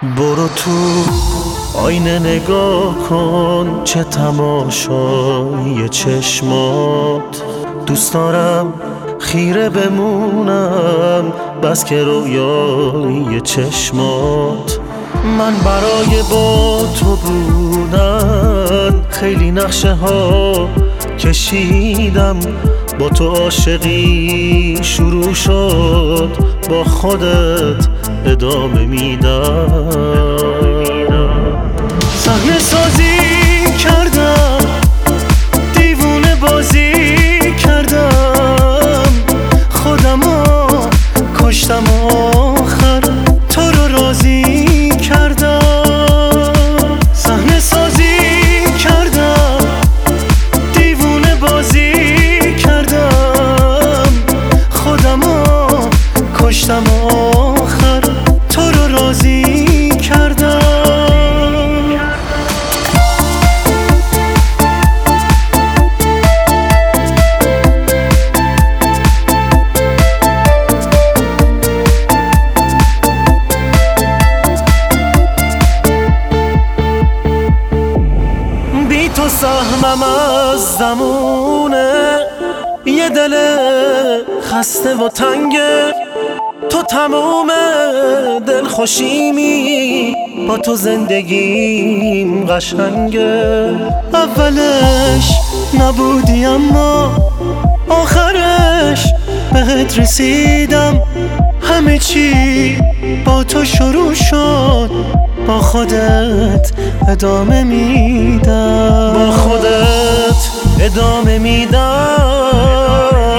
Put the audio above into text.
برو تو آینه نگاه کن، چه تماشای چشمات. دوست دارم خیره بمونم بس که رویای چشمات. من برای با تو بودن خیلی نقشه ها کشیدم، با تو عاشقی شروع شد، با خودت ادامه میدم. صحنه سازی کردم، دیوونه بازی کردم، خودمو کشتم آخر تو رو راضی کردم. صحنه سازی کردم، دیوونه بازی کردم، خودمو کشتم آخر تو رو راضی کردم. بی تو سهمم از زمونه، یه دل خسته و تنگه، تو تموم دل خوشیمی، با تو زندگیم قشنگه. اولش نبودی اما آخرش بهت رسیدم، همه چی با تو شروع شد، با خودت ادامه میدم، با خودت ادامه میدم.